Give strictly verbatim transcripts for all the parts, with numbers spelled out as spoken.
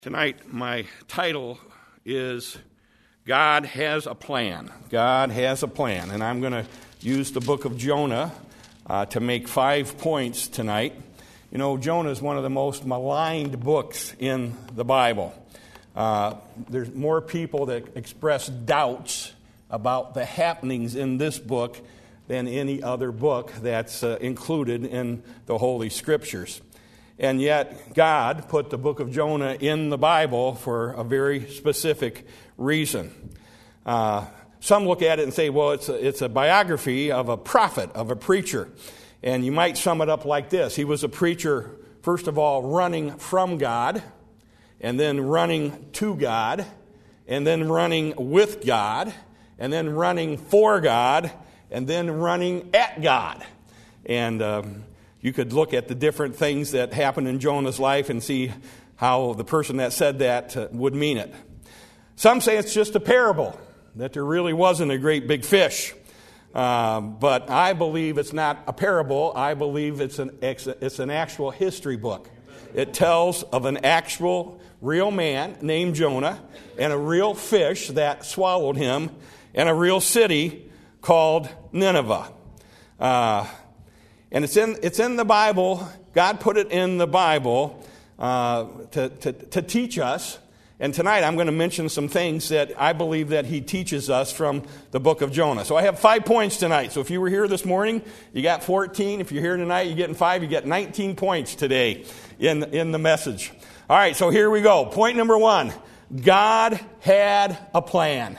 Tonight, my title is God Has a Plan. God has a plan. And I'm going to use the book of Jonah uh, to make five points tonight. You know, Jonah is one of the most maligned books in the Bible. Uh, there's more people that express doubts about the happenings in this book than any other book that's uh, included in the Holy Scriptures. And yet, God put the book of Jonah in the Bible for a very specific reason. Uh, some look at it and say, well, it's a, it's a biography of a prophet, of a preacher. And you might sum it up like this. He was a preacher, first of all, running from God, and then running to God, and then running with God, and then running for God, and then running at God. And Um, You could look at the different things that happened in Jonah's life and see how the person that said that uh, would mean it. Some say it's just a parable, that there really wasn't a great big fish. Uh, but I believe it's not a parable. I believe it's an it's an actual history book. It tells of an actual real man named Jonah and a real fish that swallowed him and a real city called Nineveh. Uh And it's in it's in the Bible. God put it in the Bible uh, to, to, to teach us. And tonight I'm going to mention some things that I believe that he teaches us from the book of Jonah. So I have five points tonight. So if you were here this morning, you got fourteen. If you're here tonight, you're getting five. You get nineteen points today in, in the message. All right, so here we go. Point number one. God had a plan.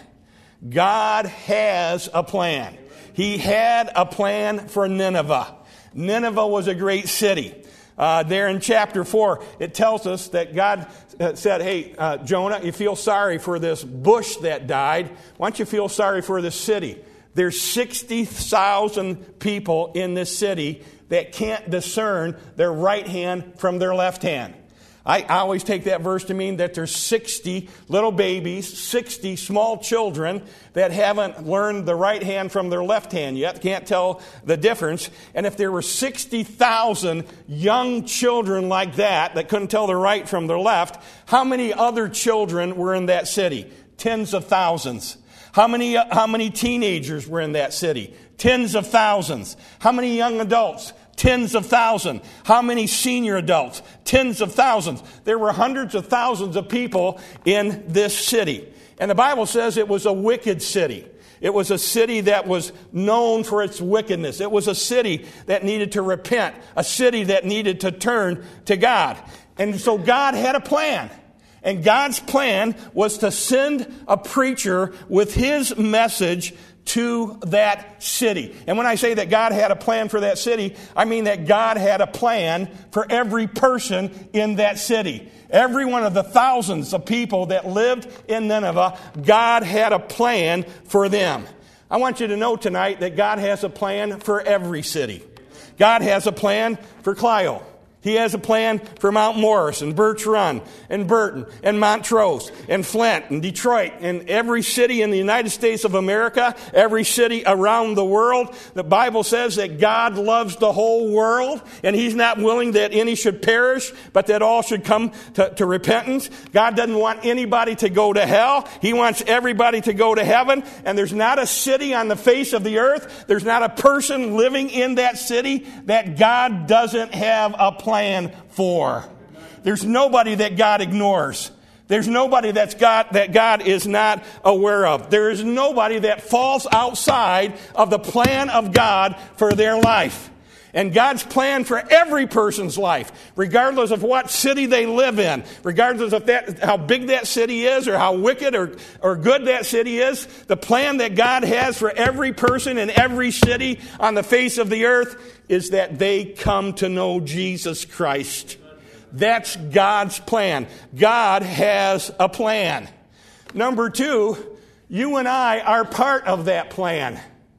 God has a plan. He had a plan for Nineveh. Nineveh was a great city. Uh, there in chapter four, it tells us that God said, hey, uh, Jonah, you feel sorry for this bush that died. Why don't you feel sorry for this city? There's sixty thousand people in this city that can't discern their right hand from their left hand. I always take that verse to mean that there's sixty little babies, sixty small children that haven't learned the right hand from their left hand yet, can't tell the difference. And if there were sixty thousand young children like that that couldn't tell their right from their left, how many other children were in that city? Tens of thousands. How many, uh, how many teenagers were in that city? Tens of thousands. How many young adults? Tens of thousands. How many senior adults? Tens of thousands. There were hundreds of thousands of people in this city. And the Bible says it was a wicked city. It was a city that was known for its wickedness. It was a city that needed to repent. A city that needed to turn to God. And so God had a plan. And God's plan was to send a preacher with his message to that city. And when I say that God had a plan for that city, I mean that God had a plan for every person in that city. Every one of the thousands of people that lived in Nineveh, God had a plan for them. I want you to know tonight that God has a plan for every city. God has a plan for Clio. He has a plan for Mount Morris and Birch Run and Burton and Montrose and Flint and Detroit and every city in the United States of America, every city around the world. The Bible says that God loves the whole world and he's not willing that any should perish, but that all should come to, to repentance. God doesn't want anybody to go to hell. He wants everybody to go to heaven. And there's not a city on the face of the earth, there's not a person living in that city that God doesn't have a plan. plan for. There's nobody that God ignores. There's nobody that's got that God is not aware of. There is nobody that falls outside of the plan of God for their life. And God's plan for every person's life, regardless of what city they live in, regardless of that, how big that city is or how wicked or, or good that city is, the plan that God has for every person in every city on the face of the earth is that they come to know Jesus Christ. That's God's plan. God has a plan. Number two, you and I are part of that plan.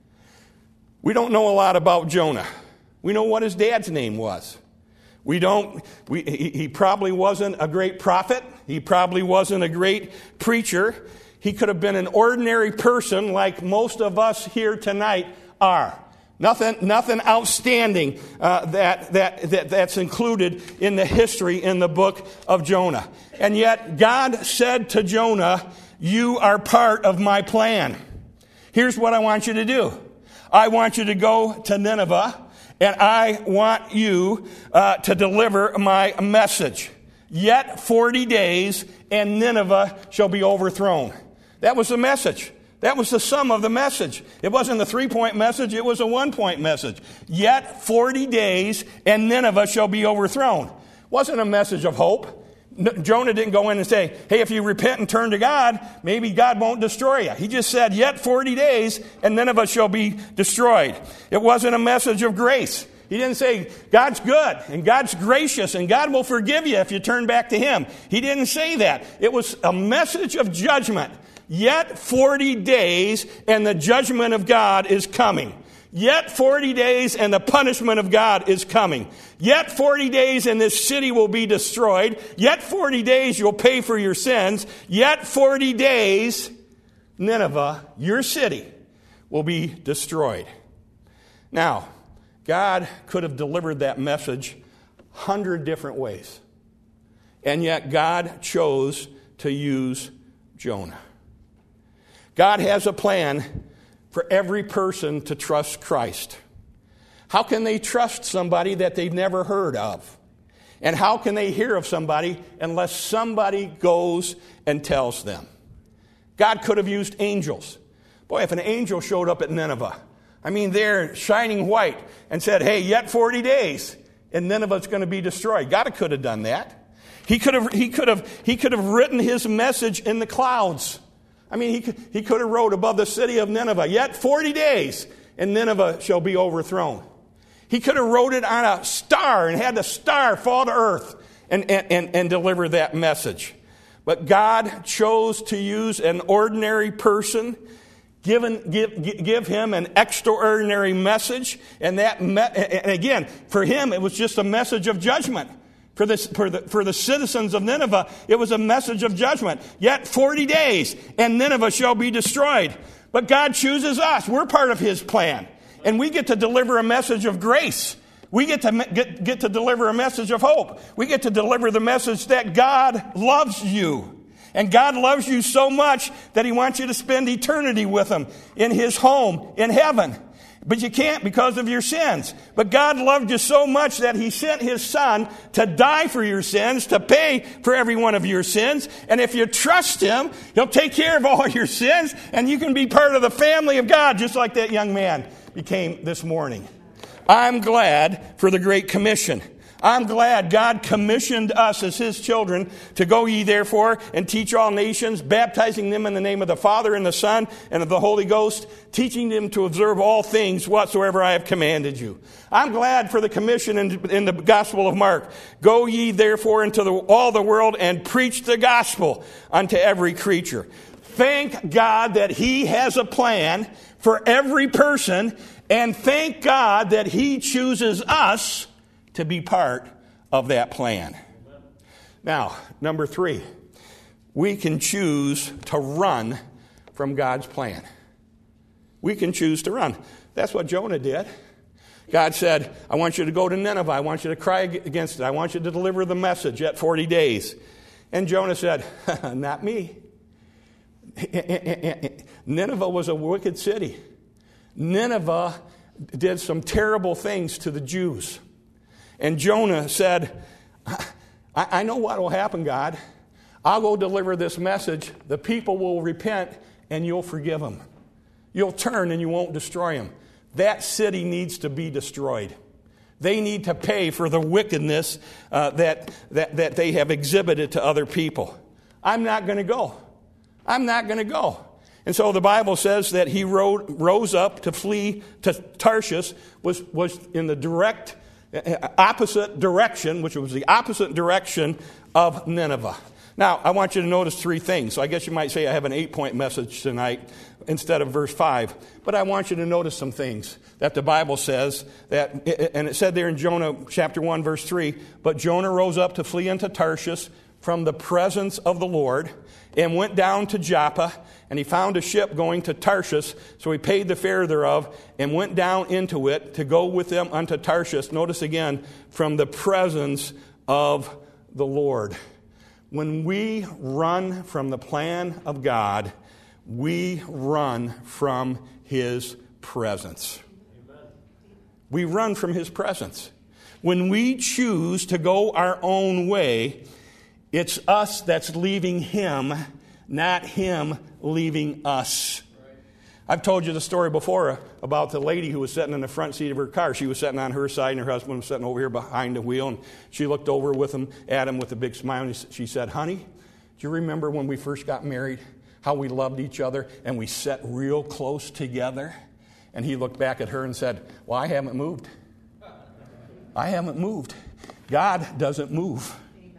We don't know a lot about Jonah. We know what his dad's name was. We don't, we, he, he probably wasn't a great prophet. He probably wasn't a great preacher. He could have been an ordinary person like most of us here tonight are. Nothing, nothing outstanding uh, that, that, that that's included in the history in the book of Jonah. And yet God said to Jonah, you are part of my plan. Here's what I want you to do. I want you to go to Nineveh, and I want you uh, to deliver my message. Yet forty days, and Nineveh shall be overthrown. That was the message. That was the sum of the message. It wasn't a three-point message. It was a one-point message. Yet forty days, and Nineveh shall be overthrown. It wasn't a message of hope. Jonah didn't go in and say, hey, if you repent and turn to God, maybe God won't destroy you. He just said, yet forty days, and Nineveh shall be destroyed. It wasn't a message of grace. He didn't say, God's good, and God's gracious, and God will forgive you if you turn back to Him. He didn't say that. It was a message of judgment. Yet forty days, and the judgment of God is coming. Yet forty days, and the punishment of God is coming. Yet forty days, and this city will be destroyed. Yet forty days, you'll pay for your sins. Yet forty days, Nineveh, your city, will be destroyed. Now, God could have delivered that message a hundred different ways. And yet God chose to use Jonah. God has a plan for every person to trust Christ. How can they trust somebody that they've never heard of? And how can they hear of somebody unless somebody goes and tells them? God could have used angels. Boy, if an angel showed up at Nineveh, I mean, they're shining white, and said, hey, yet forty days, and Nineveh's going to be destroyed. God could have done that. He could have, he could have, he could have written his message in the clouds. I mean, he could, he could have wrote above the city of Nineveh, yet forty days, and Nineveh shall be overthrown. He could have wrote it on a star and had the star fall to earth and, and, and, and deliver that message. But God chose to use an ordinary person, given, give, give him an extraordinary message. And that, me- and again, for him, it was just a message of judgment. For the, for, the, for the citizens of Nineveh, it was a message of judgment. Yet forty days, and Nineveh shall be destroyed. But God chooses us. We're part of His plan. And we get to deliver a message of grace. We get to get, get to deliver a message of hope. We get to deliver the message that God loves you. And God loves you so much that He wants you to spend eternity with Him in His home in heaven. But you can't because of your sins. But God loved you so much that He sent His Son to die for your sins, to pay for every one of your sins. And if you trust Him, He'll take care of all your sins, and you can be part of the family of God, just like that young man became this morning. I'm glad for the Great Commission. I'm glad God commissioned us as His children to go ye therefore and teach all nations, baptizing them in the name of the Father and the Son and of the Holy Ghost, teaching them to observe all things whatsoever I have commanded you. I'm glad for the commission in, in the Gospel of Mark. Go ye therefore into the, all the world and preach the gospel unto every creature. Thank God that He has a plan for every person, and thank God that He chooses us to be part of that plan. Now, number three, we can choose to run from God's plan. We can choose to run. That's what Jonah did. God said, I want you to go to Nineveh. I want you to cry against it. I want you to deliver the message at forty days. And Jonah said, not me. Nineveh was a wicked city. Nineveh did some terrible things to the Jews. And Jonah said, I, I know what will happen, God. I'll go deliver this message. The people will repent, and you'll forgive them. You'll turn, and you won't destroy them. That city needs to be destroyed. They need to pay for the wickedness uh, that, that, that they have exhibited to other people. I'm not going to go. I'm not going to go. And so the Bible says that he rode, rose up to flee to Tarshish, was, was in the direct opposite direction, which was the opposite direction of Nineveh. Now, I want you to notice three things. So I guess you might say I have an eight-point message tonight instead of verse five. But I want you to notice some things that the Bible says, that, and it said there in Jonah chapter one, verse three, but Jonah rose up to flee into Tarshish from the presence of the Lord and went down to Joppa, and he found a ship going to Tarshish, so he paid the fare thereof and went down into it to go with them unto Tarshish. Notice again, from the presence of the Lord. When we run from the plan of God, we run from his presence. Amen. We run from his presence. When we choose to go our own way, it's us that's leaving him, not him leaving us. Right. I've told you the story before about the lady who was sitting in the front seat of her car. She was sitting on her side, and her husband was sitting over here behind the wheel. And she looked over with him at him with a big smile, and she said, "Honey, do you remember when we first got married, how we loved each other, and we sat real close together?" And he looked back at her and said, "Well, I haven't moved. I haven't moved." God doesn't move.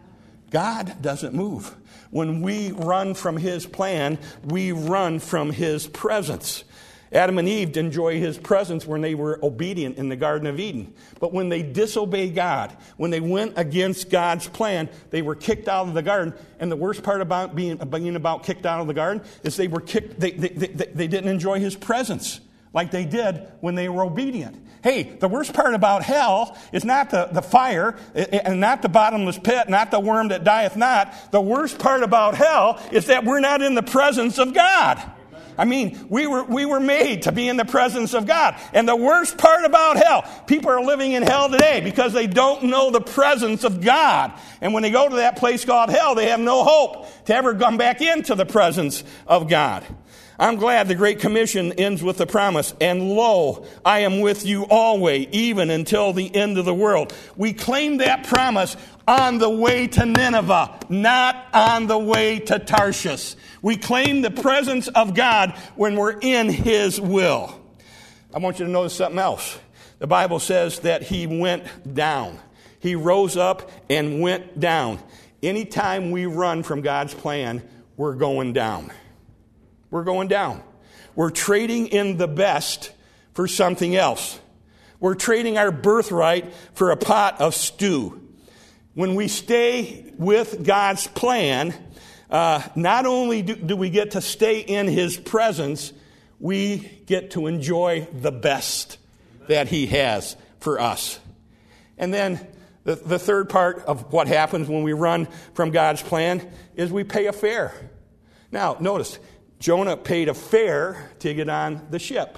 God doesn't move. When we run from his plan, we run from his presence. Adam and Eve enjoy his presence when they were obedient in the Garden of Eden. But when they disobeyed God, when they went against God's plan, they were kicked out of the garden. And the worst part about being, being about kicked out of the garden is they were kicked. They, they, they, they didn't enjoy his presence like they did when they were obedient. Hey, the worst part about hell is not the, the fire, and not the bottomless pit, not the worm that dieth not. The worst part about hell is that we're not in the presence of God. I mean, we were we were made to be in the presence of God. And the worst part about hell, people are living in hell today because they don't know the presence of God. And when they go to that place called hell, they have no hope to ever come back into the presence of God. I'm glad the Great Commission ends with the promise, "And lo, I am with you always, even until the end of the world." We claim that promise on the way to Nineveh, not on the way to Tarshish. We claim the presence of God when we're in his will. I want you to notice something else. The Bible says that he went down. He rose up and went down. Anytime we run from God's plan, we're going down. We're going down. We're trading in the best for something else. We're trading our birthright for a pot of stew. When we stay with God's plan, uh, not only do, do we get to stay in his presence, we get to enjoy the best that he has for us. And then the, the third part of what happens when we run from God's plan is we pay a fare. Now, notice, Jonah paid a fare to get on the ship.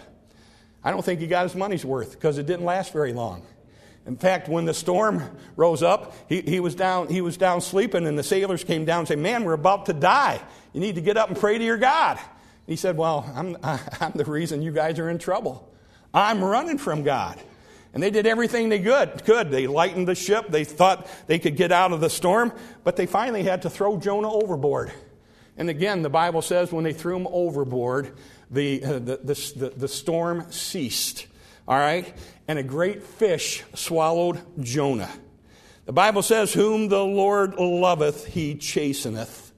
I don't think he got his money's worth because it didn't last very long. In fact, when the storm rose up, he, he was down he was down sleeping, and the sailors came down and said, "Man, we're about to die. You need to get up and pray to your God." And he said, "Well, I'm, I'm the reason you guys are in trouble. I'm running from God." And they did everything they could. could. They lightened the ship. They thought they could get out of the storm, but they finally had to throw Jonah overboard. And again, the Bible says when they threw him overboard, the, uh, the, the, the, the storm ceased. All right? And a great fish swallowed Jonah. The Bible says, "Whom the Lord loveth, he chasteneth."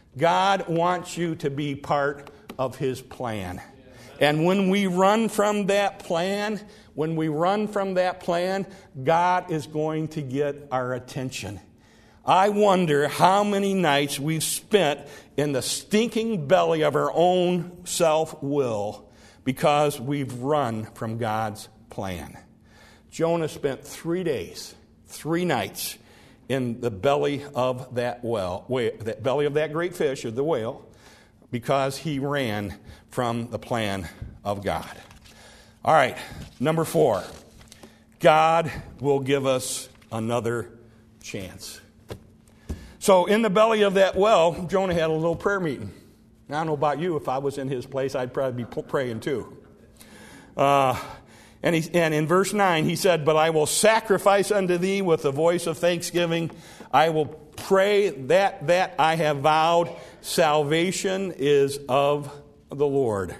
God wants you to be part of his plan. And when we run from that plan, when we run from that plan, God is going to get our attention. I wonder how many nights we've spent in the stinking belly of our own self-will because we've run from God's plan. Jonah spent three days, three nights in the belly of that well, that belly of that great fish, or the whale, because he ran from the plan of God. All right, number four. God will give us another chance. So in the belly of that well, Jonah had a little prayer meeting. Now, I don't know about you. If I was in his place, I'd probably be praying too. Uh, and, he, and in verse nine, he said, "But I will sacrifice unto thee with the voice of thanksgiving. I will pray that that I have vowed. Salvation is of the Lord."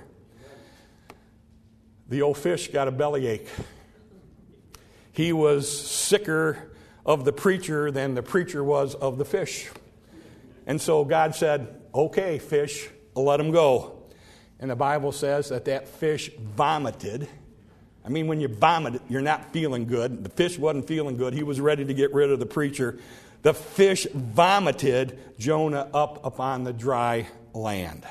The old fish got a bellyache. He was sicker of the preacher than the preacher was of the fish. And so God said, "Okay, fish, let him go." And the Bible says that that fish vomited. I mean, when you vomit, you're not feeling good. The fish wasn't feeling good. He was ready to get rid of the preacher. The fish vomited Jonah up upon the dry land.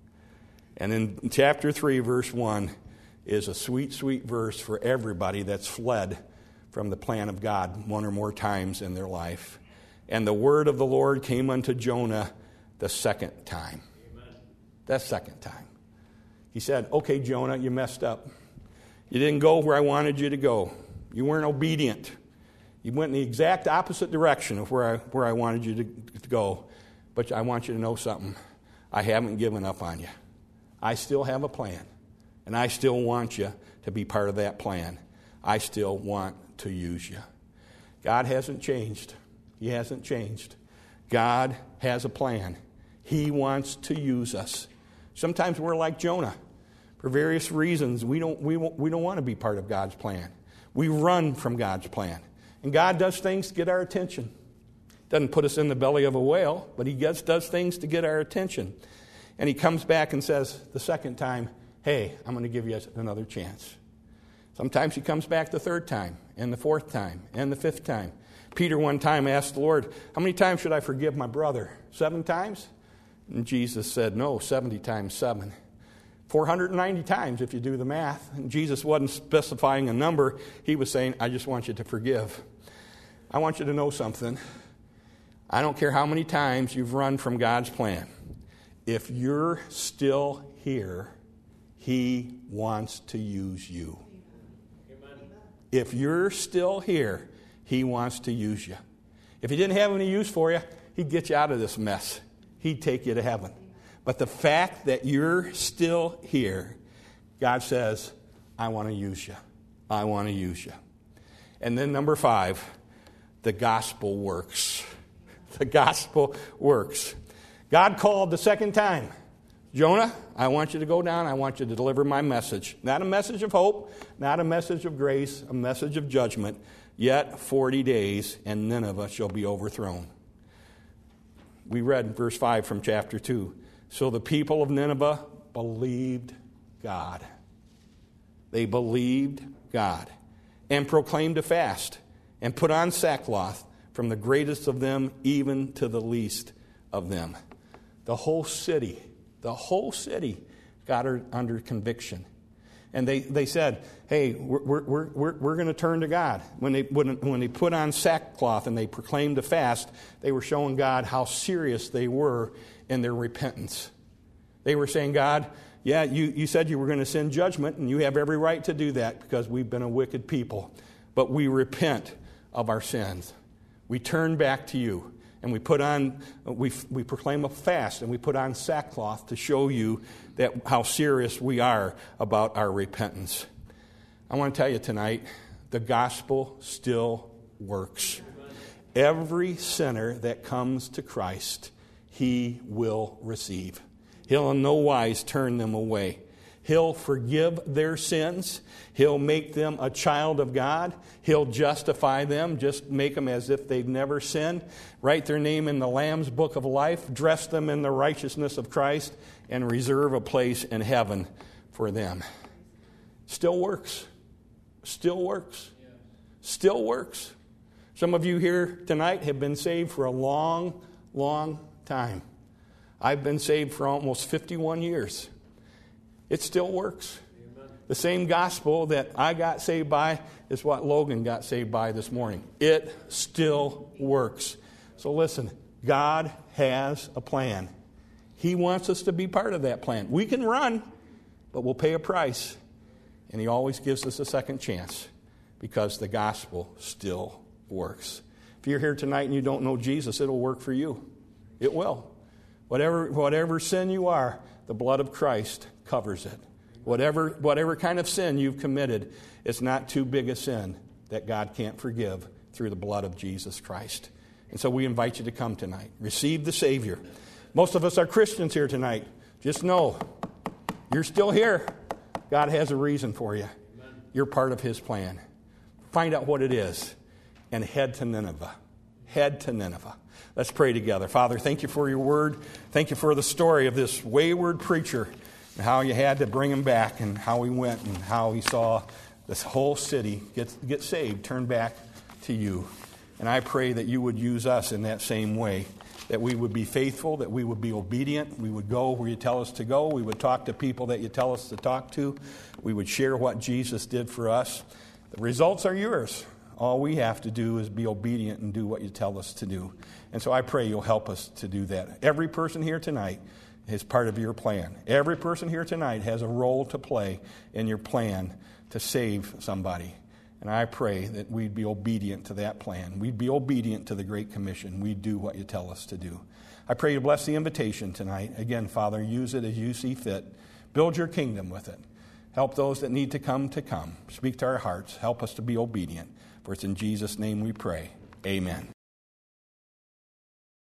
And in chapter three, verse one, is a sweet, sweet verse for everybody that's fled from the plan of God one or more times in their life. And the word of the Lord came unto Jonah the second time. Amen. That second time. He said, okay, Jonah, you messed up. You didn't go where I wanted you to go. You weren't obedient. You went in the exact opposite direction of where I, where I wanted you to, to go. But I want you to know something. I haven't given up on you. I still have a plan. And I still want you to be part of that plan. I still want to use you. God hasn't changed. He hasn't changed. God has a plan. He wants to use us. Sometimes we're like Jonah. For various reasons, we don't, we, we don't want to be part of God's plan. We run from God's plan. And God does things to get our attention. Doesn't put us in the belly of a whale, but He gets, does things to get our attention. And He comes back and says the second time, hey, I'm going to give you another chance. Sometimes He comes back the third time, and the fourth time, and the fifth time. Peter one time asked the Lord, how many times should I forgive my brother? Seven times? And Jesus said, no, seventy times seven. four hundred ninety times if you do the math. And Jesus wasn't specifying a number. He was saying, I just want you to forgive. I want you to know something. I don't care how many times you've run from God's plan. If you're still here, He wants to use you. Amen. If you're still here, He wants to use you. If He didn't have any use for you, He'd get you out of this mess. He'd take you to heaven. But the fact that you're still here, God says, I want to use you. I want to use you. And then number five, the gospel works. The gospel works. God called the second time. Jonah, I want you to go down. I want you to deliver my message. Not a message of hope, not a message of grace, a message of judgment. Yet forty days, and Nineveh shall be overthrown. We read verse five from chapter two. So the people of Nineveh believed God. They believed God and proclaimed a fast and put on sackcloth from the greatest of them even to the least of them. The whole city, the whole city got under conviction. And they, they said, hey, we're, we're, we're, we're going to turn to God. When they, when, when they put on sackcloth and they proclaimed a fast, they were showing God how serious they were in their repentance. They were saying, God, yeah, you, you said you were going to send judgment, and you have every right to do that because we've been a wicked people. But we repent of our sins. We turn back to you. And we put on, we we proclaim a fast, and we put on sackcloth to show you that how serious we are about our repentance. I want to tell you tonight, the gospel still works. Every sinner that comes to Christ, He will receive. He'll in no wise turn them away. He'll forgive their sins. He'll make them a child of God. He'll justify them, just make them as if they've never sinned. Write their name in the Lamb's book of life. Dress them in the righteousness of Christ. And reserve a place in heaven for them. Still works. Still works. Still works. Some of you here tonight have been saved for a long, long time. I've been saved for almost fifty-one years. It still works. Amen. The same gospel that I got saved by is what Logan got saved by this morning. It still works. So listen, God has a plan. He wants us to be part of that plan. We can run, but we'll pay a price. And He always gives us a second chance because the gospel still works. If you're here tonight and you don't know Jesus, it'll work for you. It will. Whatever, whatever sin you are, the blood of Christ covers it. Whatever, whatever kind of sin you've committed, it's not too big a sin that God can't forgive through the blood of Jesus Christ. And so we invite you to come tonight. Receive the Savior. Most of us are Christians here tonight. Just know, you're still here. God has a reason for you. You're part of His plan. Find out what it is and head to Nineveh. Head to Nineveh. Let's pray together. Father, thank you for your word. Thank you for the story of this wayward preacher and how you had to bring him back and how he went and how he saw this whole city get, get saved, turn back to you. And I pray that you would use us in that same way, that we would be faithful, that we would be obedient, we would go where you tell us to go, we would talk to people that you tell us to talk to, we would share what Jesus did for us. The results are yours. All we have to do is be obedient and do what you tell us to do. And so I pray you'll help us to do that. Every person here tonight is part of your plan. Every person here tonight has a role to play in your plan to save somebody. And I pray that we'd be obedient to that plan. We'd be obedient to the Great Commission. We'd do what you tell us to do. I pray you bless the invitation tonight. Again, Father, use it as you see fit. Build your kingdom with it. Help those that need to come to come. Speak to our hearts. Help us to be obedient. For it's in Jesus' name we pray. Amen.